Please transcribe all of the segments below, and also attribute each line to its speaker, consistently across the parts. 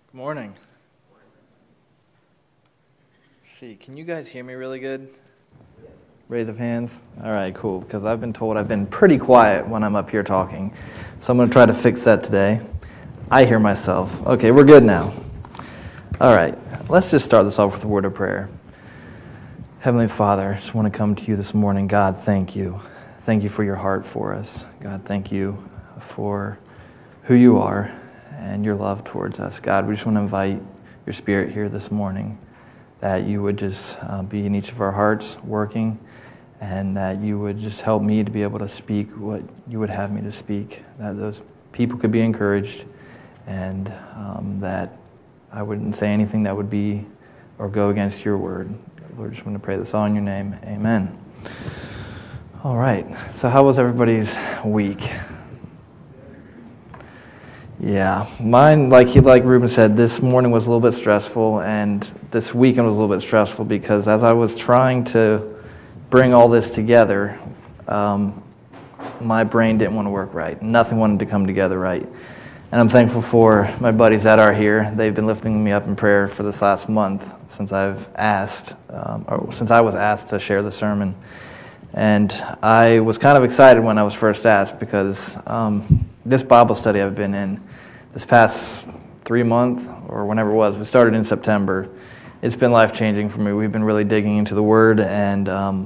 Speaker 1: Good morning. Let's see, can you guys hear me really good? Raise of hands. All right, cool, because I've been told I've been pretty quiet when I'm up here talking. So I'm going to try to fix that today. I hear myself. Okay, we're good now. All right, let's just start this off with a word of prayer. Heavenly Father, I just want to come to you this morning. God, thank you. Thank you for your heart for us. God, thank you for who you are and your love towards us. God, we just want to invite your Spirit here this morning, that you would just be in each of our hearts working, and that you would just help me to be able to speak what you would have me to speak, that those people could be encouraged, and that I wouldn't say anything that would be or go against your word. Lord, I just want to pray this all in your name. Amen. All right, so how was everybody's week? Yeah, mine, like Ruben said, this morning was a little bit stressful, and this weekend was a little bit stressful because as I was trying to bring all this together, my brain didn't want to work right. Nothing wanted to come together right. And I'm thankful for my buddies that are here. They've been lifting me up in prayer for this last month since I was asked to share the sermon. And I was kind of excited when I was first asked because this Bible study I've been in this past 3 months, or whenever it was, we started in September. It's been life-changing for me. We've been really digging into the Word, and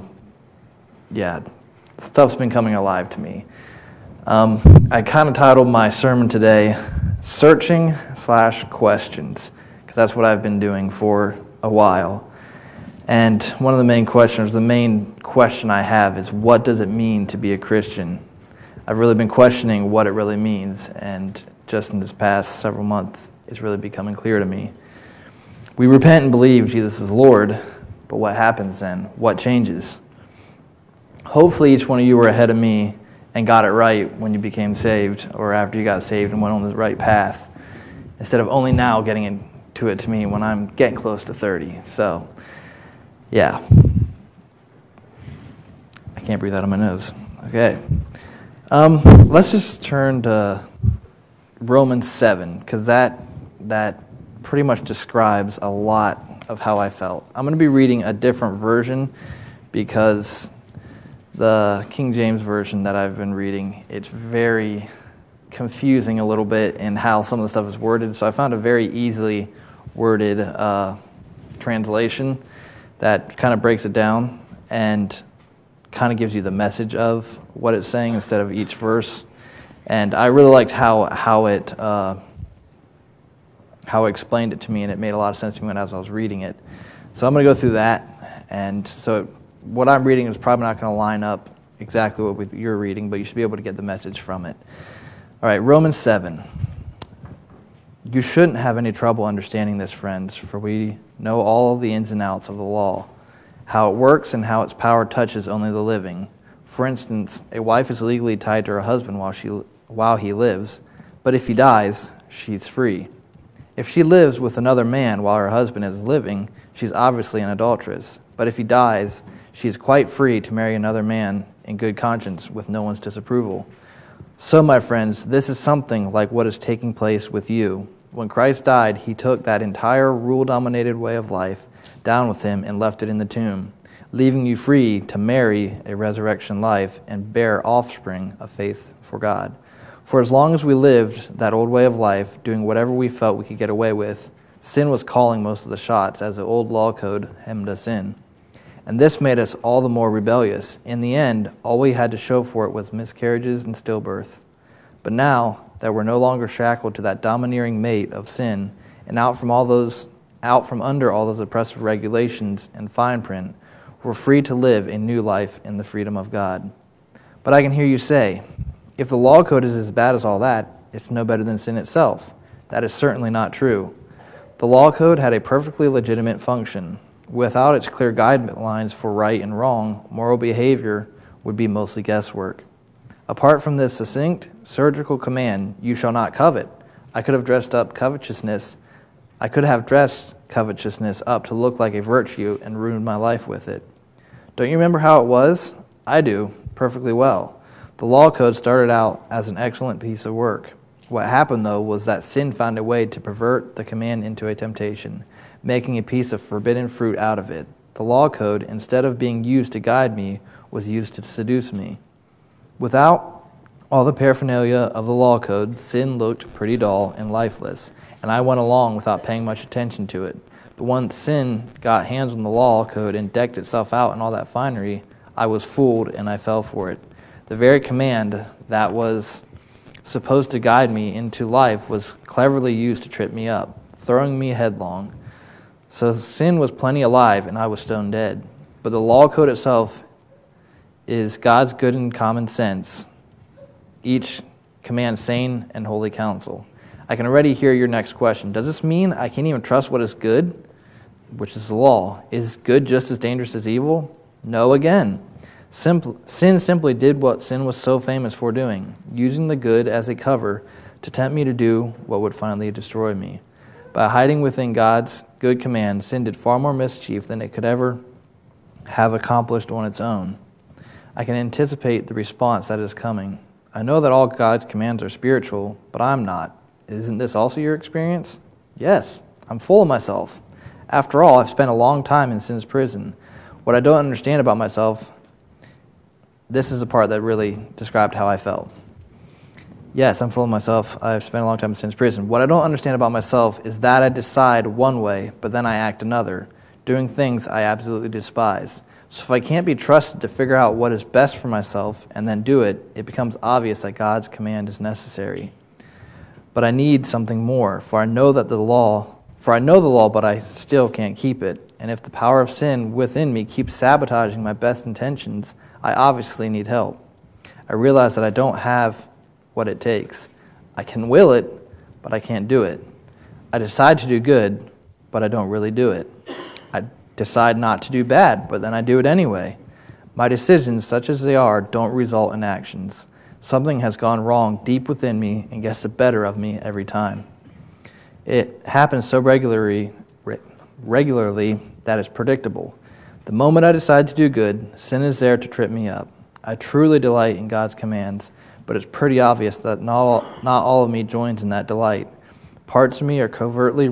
Speaker 1: stuff's been coming alive to me. I kind of titled my sermon today, Searching/Questions, because that's what I've been doing for a while. And one of the main question I have is, what does it mean to be a Christian? I've really been questioning what it really means, and just in this past several months, it's really becoming clear to me. We repent and believe Jesus is Lord, but what happens then? What changes? Hopefully each one of you were ahead of me and got it right when you became saved, or after you got saved and went on the right path, instead of only now getting into it to me when I'm getting close to 30. So, yeah. I can't breathe out of my nose. Okay. Let's just turn to Romans 7, because that pretty much describes a lot of how I felt. I'm going to be reading a different version because the King James Version that I've been reading, it's very confusing a little bit in how some of the stuff is worded. So I found a very easily worded translation that kind of breaks it down and kind of gives you the message of what it's saying instead of each verse. And I really liked how it explained it to me, and it made a lot of sense to me as I was reading it. So I'm going to go through that, and so what I'm reading is probably not going to line up exactly what you're reading, but you should be able to get the message from it. All right, Romans 7. You shouldn't have any trouble understanding this, friends, for we know all the ins and outs of the law, how it works and how its power touches only the living. For instance, a wife is legally tied to her husband while he lives, but if he dies, she's free. If she lives with another man while her husband is living, she's obviously an adulteress. But if he dies, she's quite free to marry another man in good conscience with no one's disapproval. So, my friends, this is something like what is taking place with you. When Christ died, he took that entire rule-dominated way of life down with him and left it in the tomb, leaving you free to marry a resurrection life and bear offspring of faith for God. For as long as we lived that old way of life, doing whatever we felt we could get away with, sin was calling most of the shots as the old law code hemmed us in. And this made us all the more rebellious. In the end, all we had to show for it was miscarriages and stillbirth. But now that we're no longer shackled to that domineering mate of sin, and out from under all those oppressive regulations and fine print, we're free to live a new life in the freedom of God. But I can hear you say, if the law code is as bad as all that, it's no better than sin itself. That is certainly not true. The law code had a perfectly legitimate function. Without its clear guidelines for right and wrong, moral behavior would be mostly guesswork. Apart from this succinct, surgical command, you shall not covet, I could have dressed covetousness up to look like a virtue and ruined my life with it. Don't you remember how it was? I do, perfectly well. The law code started out as an excellent piece of work. What happened, though, was that sin found a way to pervert the command into a temptation, making a piece of forbidden fruit out of it. The law code, instead of being used to guide me, was used to seduce me. Without all the paraphernalia of the law code, sin looked pretty dull and lifeless, and I went along without paying much attention to it. But once sin got hands on the law code and decked itself out in all that finery, I was fooled and I fell for it. The very command that was supposed to guide me into life was cleverly used to trip me up, throwing me headlong. So sin was plenty alive and I was stone dead. But the law code itself is God's good and common sense, each command sane and holy counsel. I can already hear your next question. Does this mean I can't even trust what is good, which is the law? Is good just as dangerous as evil? No, again. Sin simply did what sin was so famous for doing, using the good as a cover to tempt me to do what would finally destroy me. By hiding within God's good command, sin did far more mischief than it could ever have accomplished on its own. I can anticipate the response that is coming. I know that all God's commands are spiritual, but I'm not. Isn't this also your experience? Yes, I'm full of myself. After all, I've spent a long time in sin's prison. What I don't understand about myself, this is the part that really described how I felt. Yes, I'm full of myself. I've spent a long time in sin's prison. What I don't understand about myself is that I decide one way, but then I act another, doing things I absolutely despise. So if I can't be trusted to figure out what is best for myself and then do it, it becomes obvious that God's command is necessary. But I need something more, for I know the law, but I still can't keep it. And if the power of sin within me keeps sabotaging my best intentions, I obviously need help. I realize that I don't have what it takes. I can will it, but I can't do it. I decide to do good, but I don't really do it. I decide not to do bad, but then I do it anyway. My decisions, such as they are, don't result in actions. Something has gone wrong deep within me and gets the better of me every time. It happens so regularly that it's predictable. The moment I decide to do good, sin is there to trip me up. I truly delight in God's commands, but it's pretty obvious that not all of me joins in that delight. Parts of me covertly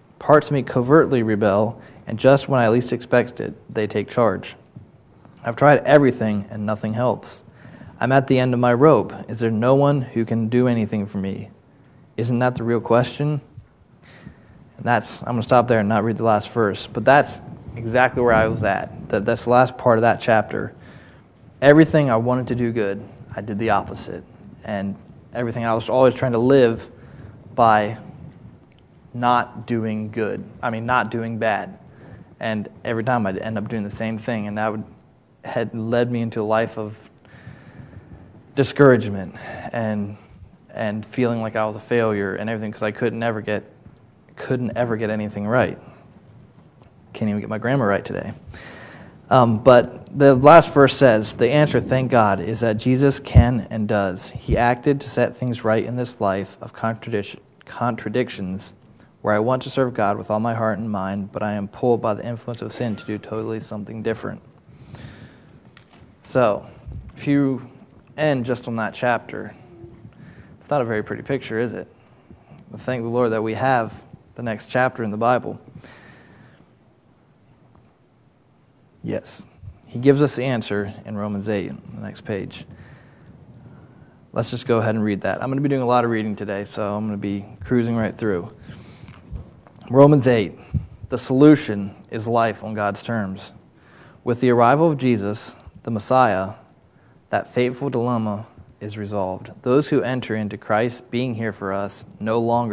Speaker 1: rebel, and just when I least expect it, they take charge. I've tried everything, and nothing helps. I'm at the end of my rope. Is there no one who can do anything for me? Isn't that the real question? And I'm going to stop there and not read the last verse, but that's exactly where I was at. That's the last part of that chapter. Everything I wanted to do good, I did the opposite. And everything I was always trying to live by not doing good. Not doing bad. And every time I'd end up doing the same thing, and that had led me into a life of discouragement and feeling like I was a failure and everything because I couldn't ever get anything right. Can't even get my grammar right today. But the last verse says, the answer, thank God, is that Jesus can and does. He acted to set things right in this life of contradictions where I want to serve God with all my heart and mind, but I am pulled by the influence of sin to do totally something different. So, if you end just on that chapter, it's not a very pretty picture, is it? But thank the Lord that we have the next chapter in the Bible. Yes. He gives us the answer in Romans 8, on the next page. Let's just go ahead and read that. I'm going to be doing a lot of reading today, so I'm going to be cruising right through. Romans 8, the solution is life on God's terms. With the arrival of Jesus, the Messiah, that fateful dilemma is resolved. Those who enter into Christ being here for us no longer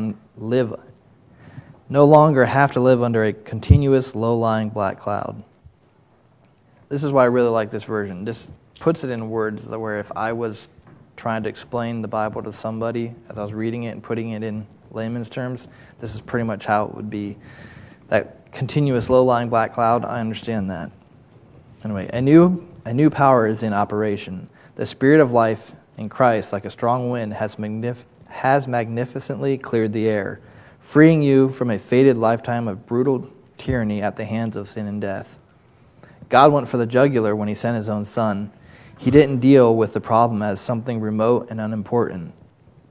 Speaker 1: have to live under a continuous low-lying black cloud. This is why I really like this version. This puts it in words where if I was trying to explain the Bible to somebody as I was reading it and putting it in layman's terms, this is pretty much how it would be. That continuous low-lying black cloud, I understand that. Anyway, a new power is in operation. The Spirit of life in Christ, like a strong wind, has magnificently cleared the air, freeing you from a fated lifetime of brutal tyranny at the hands of sin and death. God went for the jugular when he sent his own Son. He didn't deal with the problem as something remote and unimportant.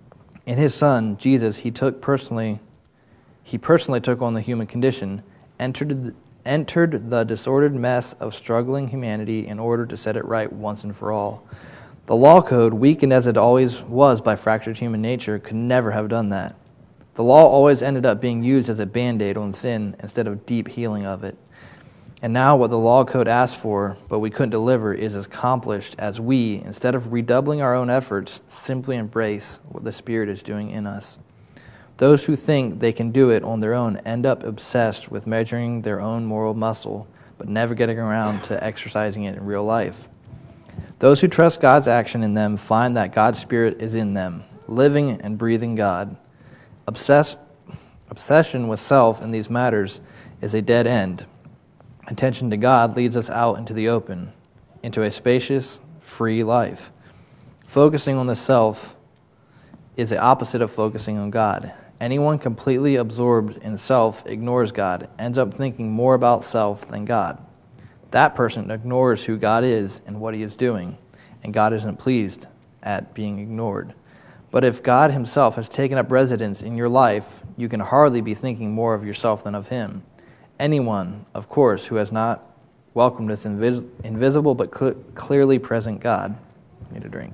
Speaker 1: In his Son, Jesus, he personally took on the human condition, entered the disordered mess of struggling humanity in order to set it right once and for all. The law code, weakened as it always was by fractured human nature, could never have done that. The law always ended up being used as a Band-Aid on sin instead of deep healing of it. And now what the law code asked for, but we couldn't deliver, is accomplished as we, instead of redoubling our own efforts, simply embrace what the Spirit is doing in us. Those who think they can do it on their own end up obsessed with measuring their own moral muscle, but never getting around to exercising it in real life. Those who trust God's action in them find that God's Spirit is in them, living and breathing God. Obsession with self in these matters is a dead end. Attention to God leads us out into the open, into a spacious, free life. Focusing on the self is the opposite of focusing on God. Anyone completely absorbed in self ignores God, ends up thinking more about self than God. That person ignores who God is and what he is doing, and God isn't pleased at being ignored. But if God himself has taken up residence in your life, you can hardly be thinking more of yourself than of him. Anyone, of course, who has not welcomed this invisible but clearly present God. I need a drink.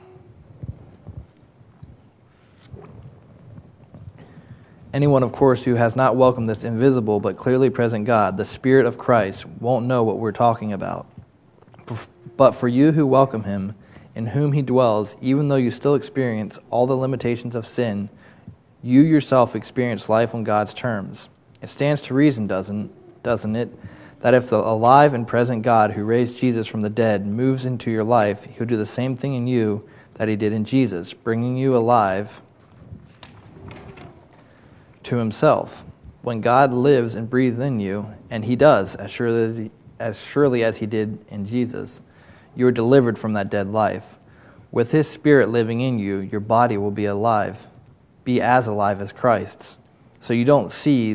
Speaker 1: Anyone, of course, who has not welcomed this invisible but clearly present God, the Spirit of Christ, won't know what we're talking about. But for you who welcome him, in whom he dwells, even though you still experience all the limitations of sin, you yourself experience life on God's terms. It stands to reason, doesn't it, that if the alive and present God who raised Jesus from the dead moves into your life, he'll do the same thing in you that he did in Jesus, bringing you alive to himself. When God lives and breathes in you, and he does, as surely as he did in Jesus, you are delivered from that dead life. With his Spirit living in you, your body will be as alive as Christ's. So don't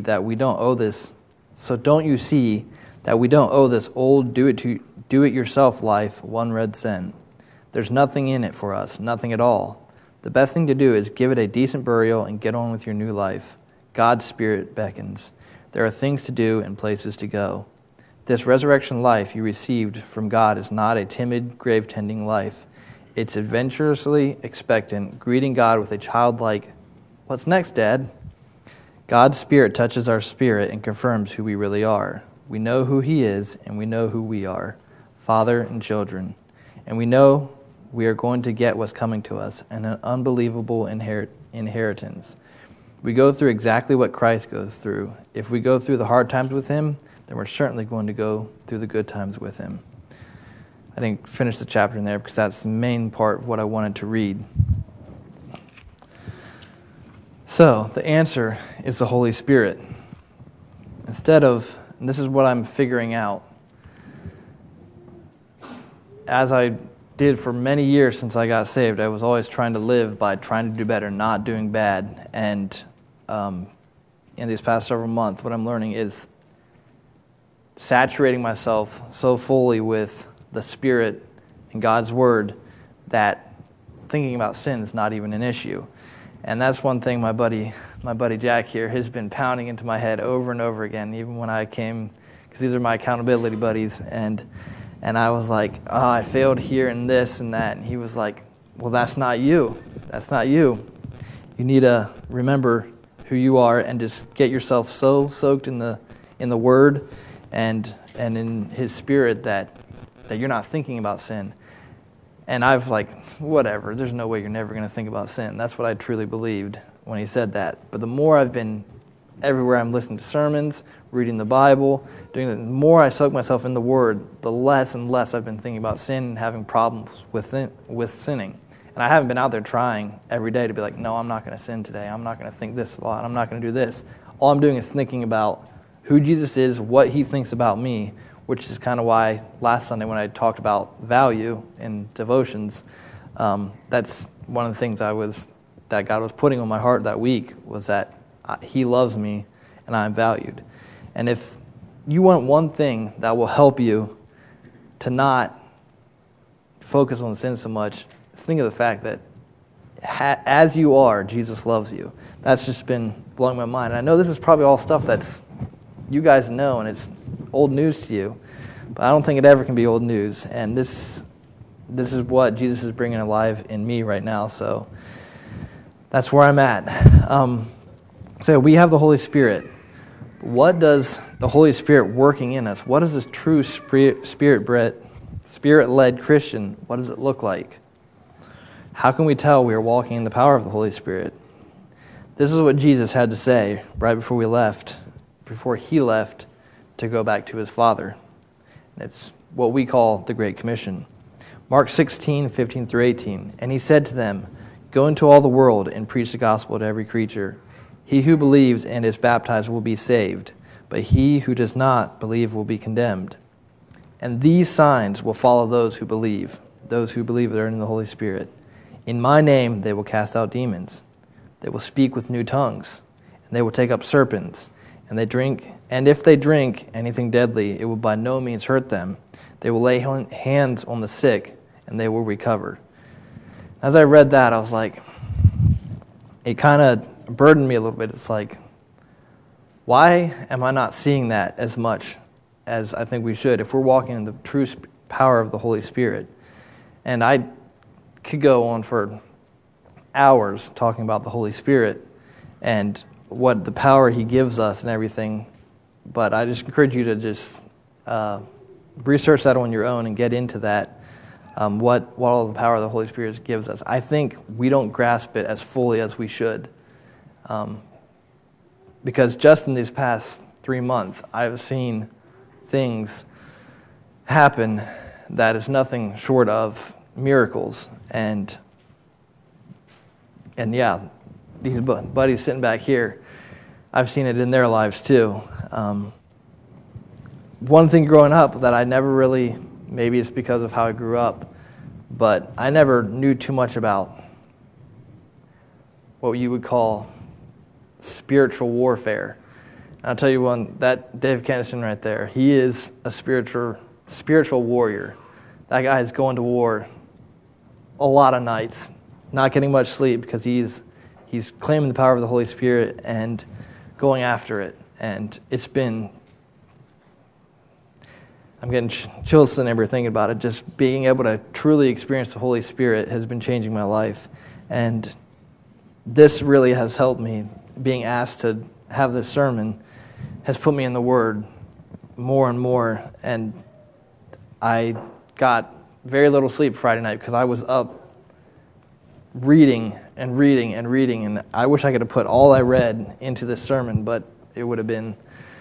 Speaker 1: you see that we don't owe this old do-it-yourself life one red cent? There's nothing in it for us, nothing at all. The best thing to do is give it a decent burial and get on with your new life. God's Spirit beckons. There are things to do and places to go. This resurrection life you received from God is not a timid, grave-tending life. It's adventurously expectant, greeting God with a childlike, "What's next, Dad?" God's Spirit touches our spirit and confirms who we really are. We know who he is, and we know who we are, father and children. And we know we are going to get what's coming to us, an unbelievable inheritance. We go through exactly what Christ goes through. If we go through the hard times with him, then we're certainly going to go through the good times with him. I didn't finish the chapter in there because that's the main part of what I wanted to read. So, the answer is the Holy Spirit. Instead of, and this is what I'm figuring out, as I did for many years since I got saved, I was always trying to live by trying to do better, not doing bad. And in these past several months, what I'm learning is saturating myself so fully with the Spirit and God's Word that thinking about sin is not even an issue. And that's one thing my buddy Jack here has been pounding into my head over and over again, even when I came, because these are my accountability buddies, and I was like, I failed here and this and that, and he was like, well, that's not you. That's not you. You need to remember who you are and just get yourself so soaked in the Word and in His Spirit that you're not thinking about sin. And I've whatever, there's no way you're never going to think about sin. That's what I truly believed when he said that. But the more I've been everywhere, I'm listening to sermons, reading the Bible, the more I soak myself in the Word, the less and less I've been thinking about sin and having problems with sinning. And I haven't been out there trying every day to be like, no, I'm not going to sin today. I'm not going to think this a lot. I'm not going to do this. All I'm doing is thinking about who Jesus is, what he thinks about me, which is kind of why last Sunday when I talked about value in devotions, that's one of the things that God was putting on my heart that week, was that he loves me and I'm valued. And if you want one thing that will help you to not focus on sin so much, think of the fact that as you are, Jesus loves you. That's just been blowing my mind. And I know this is probably all stuff that's you guys know, and it's old news to you, but I don't think it ever can be old news. And this is what Jesus is bringing alive in me right now. So that's where I'm at. So we have the Holy Spirit. What does the Holy Spirit working in us? What is this true Spirit-led Christian? What does it look like? How can we tell we are walking in the power of the Holy Spirit? This is what Jesus had to say right before he left to go back to his Father. It's what we call the Great Commission. Mark 16:15-18. And he said to them, "Go into all the world and preach the gospel to every creature. He who believes and is baptized will be saved, but he who does not believe will be condemned. And these signs will follow those who believe that are in the Holy Spirit. In my name they will cast out demons. They will speak with new tongues, and they will take up serpents. And if they drink anything deadly, it will by no means hurt them. They will lay hands on the sick, and they will recover." As I read that, I was like, it kind of burdened me a little bit. It's like, why am I not seeing that as much as I think we should if we're walking in the true power of the Holy Spirit? And I could go on for hours talking about the Holy Spirit and what the power he gives us and everything, but I just encourage you to just research that on your own and get into that, what all the power of the Holy Spirit gives us. I think we don't grasp it as fully as we should, because just in these past 3 months, I've seen things happen that is nothing short of miracles, and yeah, these buddies sitting back here, I've seen it in their lives too. One thing growing up that I never really, maybe it's because of how I grew up, but I never knew too much about what you would call spiritual warfare. And I'll tell you one, that Dave Kennison right there, he is a spiritual warrior. That guy is going to war a lot of nights, not getting much sleep because he's claiming the power of the Holy Spirit and going after it. And I'm getting chills sitting here thinking about it. Just being able to truly experience the Holy Spirit has been changing my life. And this really has helped me. Being asked to have this sermon has put me in the Word more and more. And I got very little sleep Friday night because I was up reading and reading and reading. And I wish I could have put all I read into this sermon, but it would have been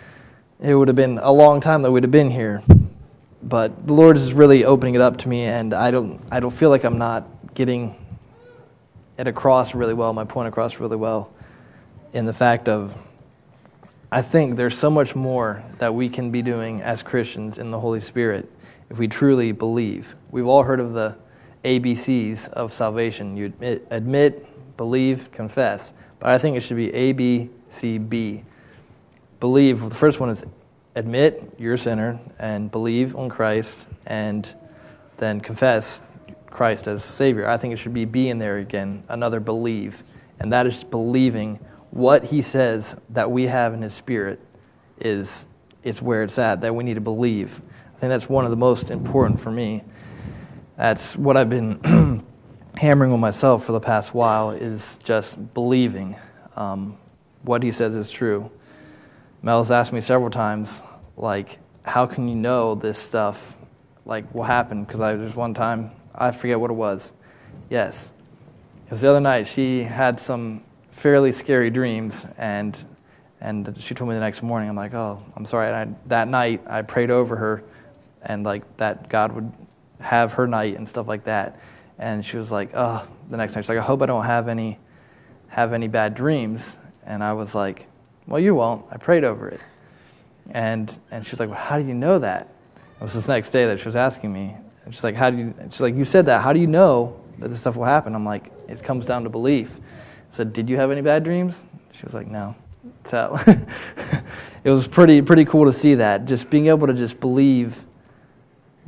Speaker 1: a long time that we'd have been here. But the Lord is really opening it up to me, and I don't feel like I'm not getting it across really well, my point across really well, in the fact of I think there's so much more that we can be doing as Christians in the Holy Spirit if we truly believe. We've all heard of the ABCs of salvation. You admit, believe, confess. But I think it should be A, B, C, B. Believe, the first one is admit you're a sinner and believe on Christ and then confess Christ as Savior. I think it should be B in there again, another believe. And that is believing what he says that we have in his Spirit it's where it's at, that we need to believe. I think that's one of the most important for me. That's what I've been hammering on myself for the past while, is just believing what he says is true. Mel's asked me several times, like, how can you know this stuff, like, what happened? Because there's one time, I forget what it was. Yes. It was the other night. She had some fairly scary dreams, and she told me the next morning. I'm like, oh, I'm sorry. And that night, I prayed over her, and, like, that God would have her night and stuff like that. And she was like, oh, the next night, she's like, I hope I don't have any bad dreams. And I was like, well, you won't. I prayed over it. And she was like, well, how do you know that? It was this next day that she was asking me. And she's like, she's like, you said that. How do you know that this stuff will happen? I'm like, it comes down to belief. I said, did you have any bad dreams? She was like, no. So it was pretty cool to see that. Just being able to just believe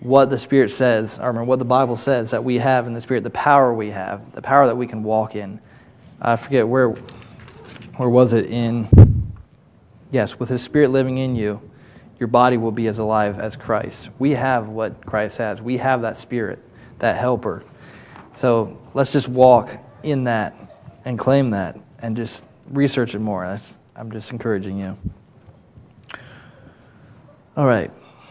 Speaker 1: what the Spirit says, or what the Bible says that we have in the Spirit, the power we have, the power that we can walk in. I forget where was it in? Yes, with His Spirit living in you, your body will be as alive as Christ. We have what Christ has. We have that Spirit, that helper. So let's just walk in that and claim that and just research it more. I'm just encouraging you. All right.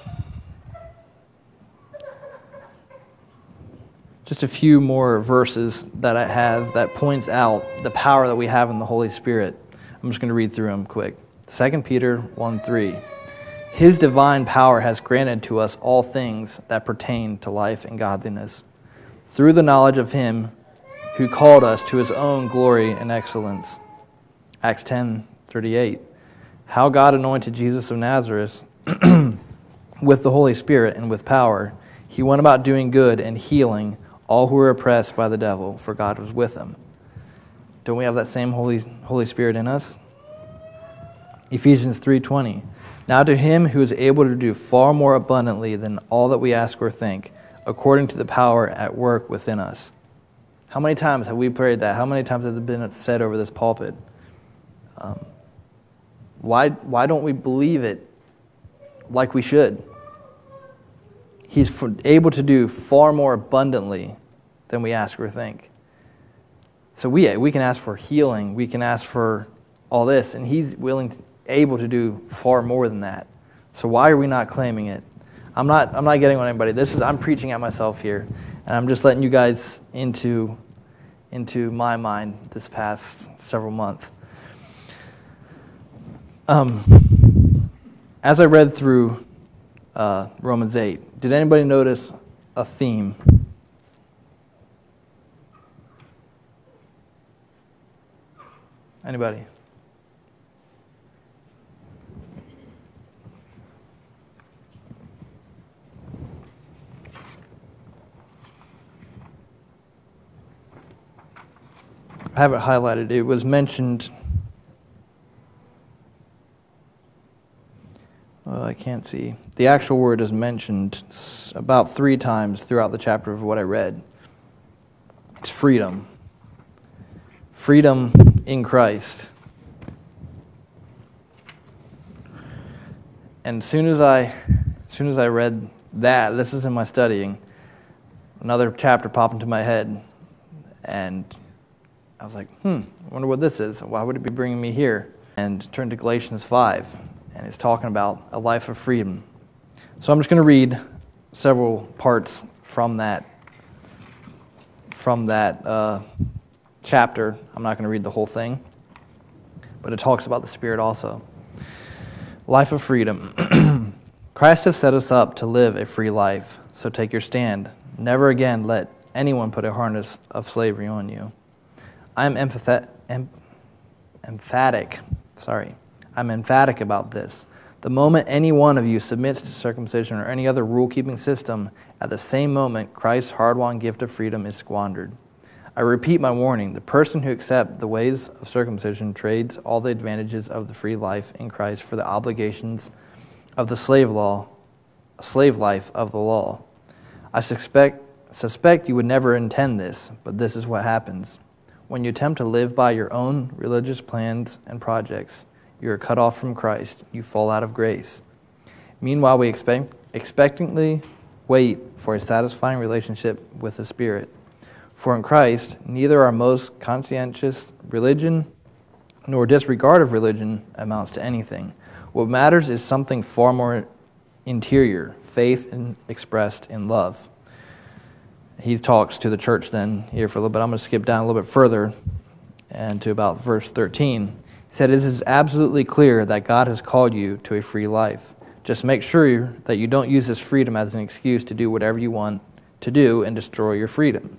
Speaker 1: Just a few more verses that I have that points out the power that we have in the Holy Spirit. I'm just going to read through them quick. 2 Peter 1:3. His divine power has granted to us all things that pertain to life and godliness, through the knowledge of Him who called us to His own glory and excellence. Acts 10:38. How God anointed Jesus of Nazareth with the Holy Spirit and with power. He went about doing good and healing all who were oppressed by the devil, for God was with Him. Don't we have that same Holy Spirit in us? Ephesians 3:20. Now to Him who is able to do far more abundantly than all that we ask or think, according to the power at work within us. How many times have we prayed that? How many times has it been said over this pulpit? Why don't we believe it like we should? He's able to do far more abundantly than we ask or think. So we can ask for healing, we can ask for all this, and He's able to do far more than that. So why are we not claiming it? I'm not getting on anybody. I'm preaching at myself here, and I'm just letting you guys into my mind this past several months. As I read through Romans 8, did anybody notice a theme? Anybody? I have it highlighted. It was mentioned. I can't see. The actual word is mentioned about 3 times throughout the chapter of what I read. It's freedom. Freedom in Christ. And as soon as I read that, this is in my studying, another chapter popped into my head, and I was like, I wonder what this is. Why would it be bringing me here? And turned to Galatians 5, and it's talking about a life of freedom. So I'm just going to read several parts from that chapter. I'm not going to read the whole thing, but it talks about the Spirit also. Life of freedom. Christ has set us up to live a free life, so take your stand. Never again let anyone put a harness of slavery on you. I'm emphatic about this. The moment any one of you submits to circumcision or any other rule-keeping system, at the same moment Christ's hard-won gift of freedom is squandered. I repeat my warning. The person who accepts the ways of circumcision trades all the advantages of the free life in Christ for the obligations of the slave life of the law. I suspect you would never intend this, but this is what happens. When you attempt to live by your own religious plans and projects, you are cut off from Christ. You fall out of grace. Meanwhile, we expectantly wait for a satisfying relationship with the Spirit. For in Christ, neither our most conscientious religion nor disregard of religion amounts to anything. What matters is something far more interior, faith expressed in love. He talks to the church then here for a little bit. I'm going to skip down a little bit further and to about verse 13. He said, "It is absolutely clear that God has called you to a free life. Just make sure that you don't use this freedom as an excuse to do whatever you want to do and destroy your freedom.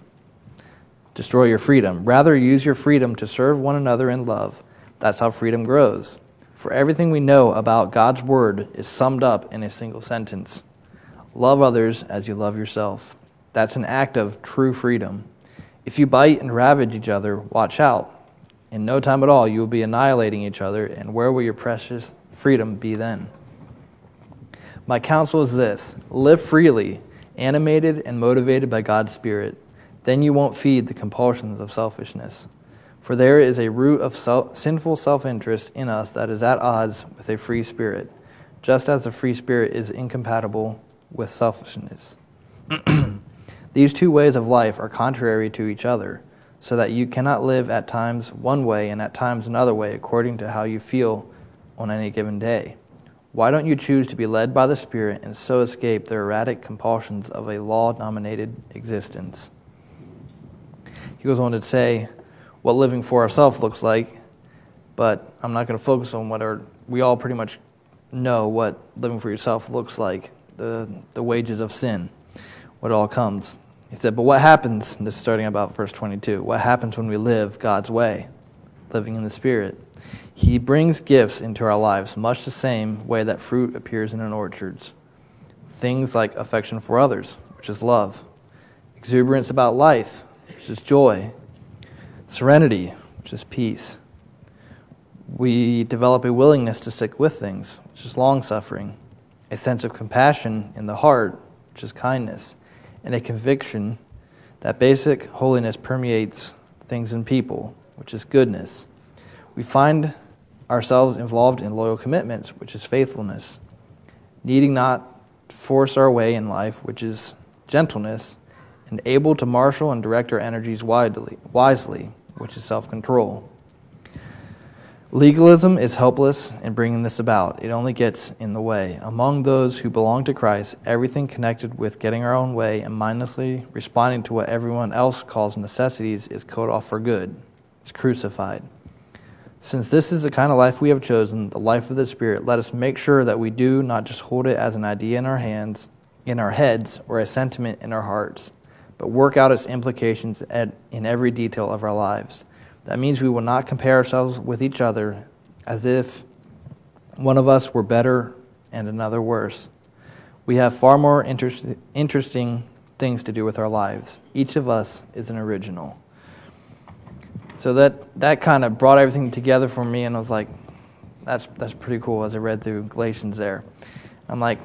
Speaker 1: Rather, use your freedom to serve one another in love. That's how freedom grows. For everything we know about God's Word is summed up in a single sentence. Love others as you love yourself. That's an act of true freedom. If you bite and ravage each other, watch out. In no time at all, you will be annihilating each other, and where will your precious freedom be then? My counsel is this: live freely animated and motivated by God's Spirit. Then you won't feed the compulsions of selfishness. For there is a root of sinful self-interest in us that is at odds with a free spirit, just as a free spirit is incompatible with selfishness. These two ways of life are contrary to each other, so that you cannot live at times one way and at times another way according to how you feel on any given day. Why don't you choose to be led by the Spirit and so escape the erratic compulsions of a law-dominated existence? He goes on to say what living for ourselves looks like, but I'm not going to focus on we all pretty much know what living for yourself looks like, the wages of sin, what all comes. He said, but what happens, and this is starting about verse 22, what happens when we live God's way, living in the Spirit? He brings gifts into our lives, much the same way that fruit appears in an orchard. Things like affection for others, which is love, exuberance about life, which is joy, serenity, which is peace. We develop a willingness to stick with things, which is long-suffering, a sense of compassion in the heart, which is kindness, and a conviction that basic holiness permeates things and people, which is goodness. We find ourselves involved in loyal commitments, which is faithfulness, needing not force our way in life, which is gentleness, and able to marshal and direct our energies wisely, which is self-control. Legalism is helpless in bringing this about. It only gets in the way. Among those who belong to Christ, everything connected with getting our own way and mindlessly responding to what everyone else calls necessities is cut off for good. It's crucified. Since this is the kind of life we have chosen, the life of the Spirit, let us make sure that we do not just hold it as an idea in our heads, or a sentiment in our hearts, but work out its implications in every detail of our lives. That means we will not compare ourselves with each other as if one of us were better and another worse. We have far more interesting things to do with our lives. Each of us is an original. So that kind of brought everything together for me, and I was like, that's pretty cool as I read through Galatians there. I'm like,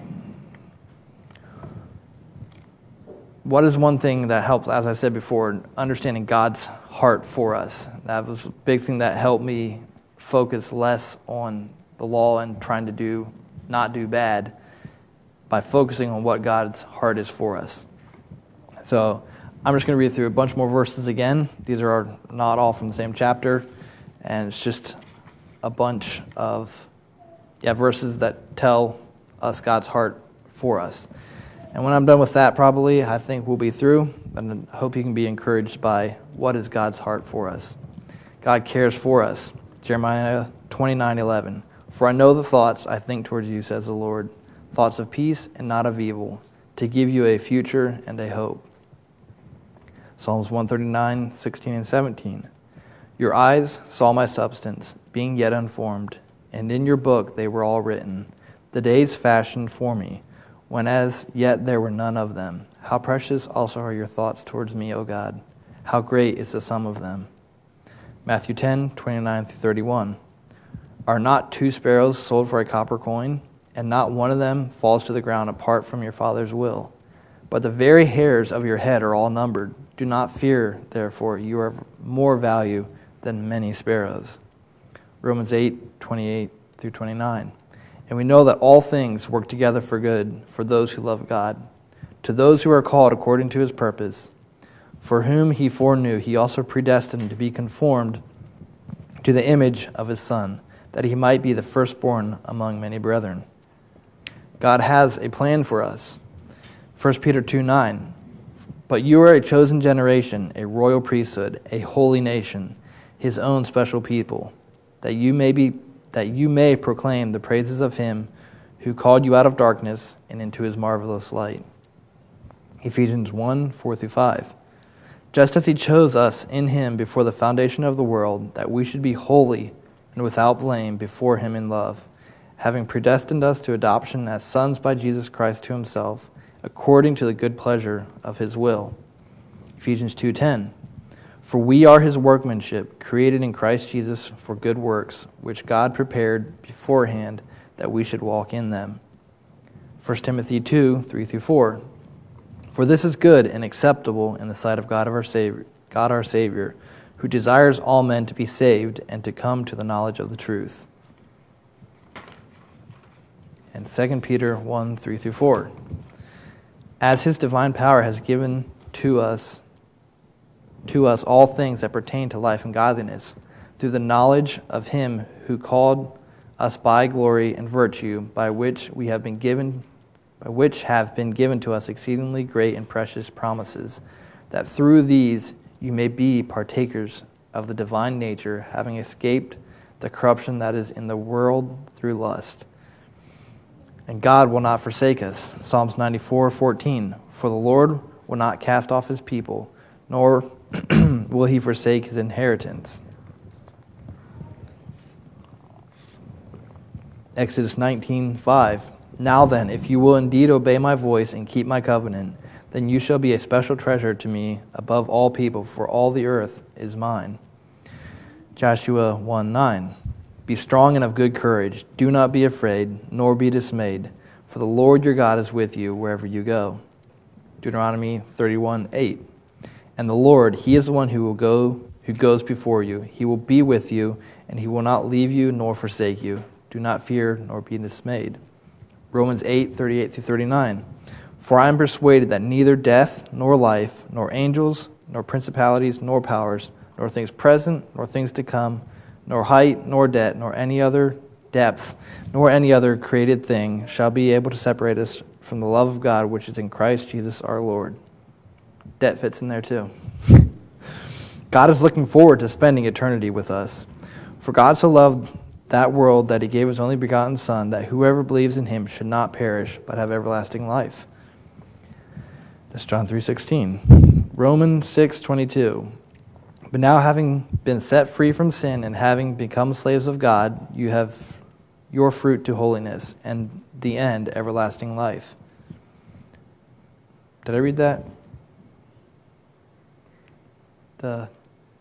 Speaker 1: what is one thing that helps, as I said before, understanding God's heart for us? That was a big thing that helped me focus less on the law and trying to not do bad by focusing on what God's heart is for us. So I'm just going to read through a bunch more verses again. These are not all from the same chapter, and it's just a bunch of verses that tell us God's heart for us. And when I'm done with that, probably, I think we'll be through, and I hope you can be encouraged by what is God's heart for us. God cares for us. Jeremiah 29:11. For I know the thoughts I think towards you, says the Lord, thoughts of peace and not of evil, to give you a future and a hope. Psalms 139:16 and 17. Your eyes saw my substance, being yet unformed, and in your book they were all written, the days fashioned for me, when as yet there were none of them. How precious also are your thoughts towards me, O God. How great is the sum of them. Matthew 10:29-31. Are not 2 sparrows sold for a copper coin, and not one of them falls to the ground apart from your Father's will? But the very hairs of your head are all numbered. Do not fear, therefore, you are of more value than many sparrows. Romans 8:28-29. And we know that all things work together for good for those who love God, to those who are called according to his purpose. For whom he foreknew, he also predestined to be conformed to the image of his Son, that he might be the firstborn among many brethren. God has a plan for us. 1 Peter 2:9. But you are a chosen generation, a royal priesthood, a holy nation, his own special people, that you may proclaim the praises of him who called you out of darkness and into his marvelous light. Ephesians 1:4-5. Just as he chose us in him before the foundation of the world, that we should be holy and without blame before him in love, having predestined us to adoption as sons by Jesus Christ to himself, according to the good pleasure of his will. Ephesians 2:10. For we are his workmanship, created in Christ Jesus for good works, which God prepared beforehand that we should walk in them. 1 Timothy 2:3-4. For this is good and acceptable in the sight of God our Savior, who desires all men to be saved and to come to the knowledge of the truth. And 2 Peter 1, 3-4. As his divine power has given to us all things that pertain to life and godliness, through the knowledge of him who called us by glory and virtue, by which have been given to us exceedingly great and precious promises, that through these you may be partakers of the divine nature, having escaped the corruption that is in the world through lust. And God will not forsake us. Psalms 94:14. For the Lord will not cast off his people, nor will he forsake his inheritance. Exodus 19:5. Now then, if you will indeed obey my voice and keep my covenant, then you shall be a special treasure to me above all people, for all the earth is mine. Joshua 1:9. Be strong and of good courage. Do not be afraid, nor be dismayed, for the Lord your God is with you wherever you go. Deuteronomy 31:8. And the Lord, he is the one who goes before you. He will be with you, and he will not leave you nor forsake you. Do not fear nor be dismayed. Romans 8:38-39. For I am persuaded that neither death, nor life, nor angels, nor principalities, nor powers, nor things present, nor things to come, nor height, nor depth, nor any other depth, nor any other created thing shall be able to separate us from the love of God which is in Christ Jesus our Lord. Debt fits in there too. God is looking forward to spending eternity with us. For God so loved that world that he gave his only begotten Son, that whoever believes in him should not perish, but have everlasting life. That's John 3:16. Romans 6:22. But now, having been set free from sin and having become slaves of God, you have your fruit to holiness, and the end, everlasting life. Did I read that? The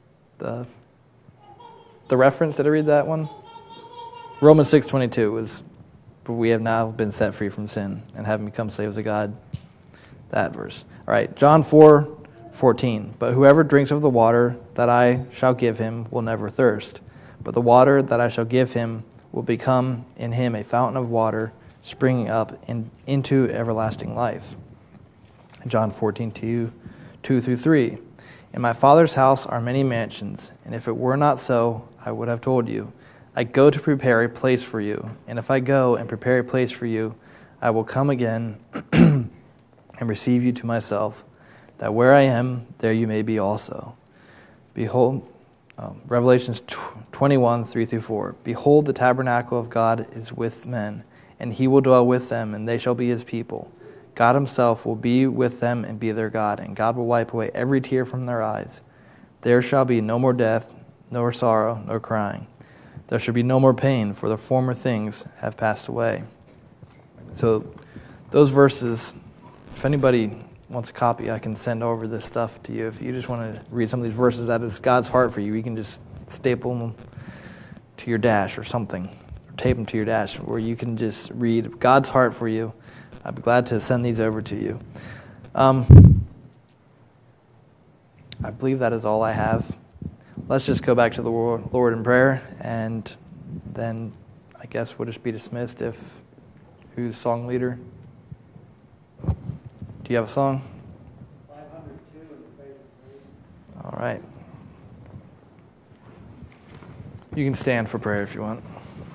Speaker 1: reference, did I read that one? Romans 6:22 was, "For we have now been set free from sin and having become slaves of God." That verse. All right, John 4:14. But whoever drinks of the water that I shall give him will never thirst. But the water that I shall give him will become in him a fountain of water springing up into everlasting life. John 14:2-3. In my Father's house are many mansions, and if it were not so, I would have told you. I go to prepare a place for you, and if I go and prepare a place for you, I will come again and receive you to myself, that where I am, there you may be also. Behold, Revelations 21:3-4. Behold, the tabernacle of God is with men, and he will dwell with them, and they shall be his people. God himself will be with them and be their God, and God will wipe away every tear from their eyes. There shall be no more death, nor sorrow, nor crying. There shall be no more pain, for the former things have passed away. So those verses, if anybody wants a copy, I can send over this stuff to you. If you just want to read some of these verses that is God's heart for you, you can just staple them to your dash or something, or tape them to your dash, where you can just read God's heart for you. I'd be glad to send these over to you. I believe that is all I have. Let's just go back to the Lord in prayer, and then I guess we'll just be dismissed. Who's song leader? Do you have a song?
Speaker 2: 502 in the faith of praise.
Speaker 1: All right. You can stand for prayer if you want.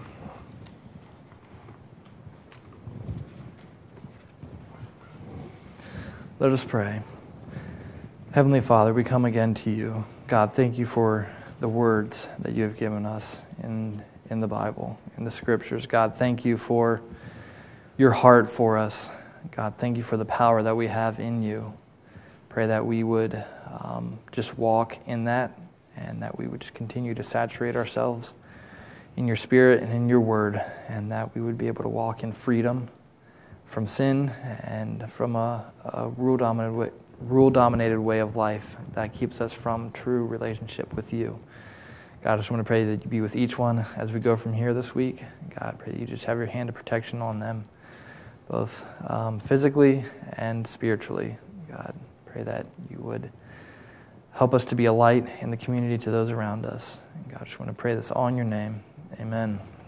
Speaker 1: Let us pray. Heavenly Father, we come again to you. God, thank you for the words that you have given us in the Bible, in the Scriptures. God, thank you for your heart for us. God, thank you for the power that we have in you. Pray that we would just walk in that, and that we would just continue to saturate ourselves in your Spirit and in your word, and that we would be able to walk in freedom from sin and from a rule-dominated way of life that keeps us from true relationship with you. God, I just want to pray that you be with each one as we go from here this week. God, I pray that you just have your hand of protection on them, both physically and spiritually. God. Pray that you would help us to be a light in the community to those around us. And God, I just want to pray this all in your name. Amen.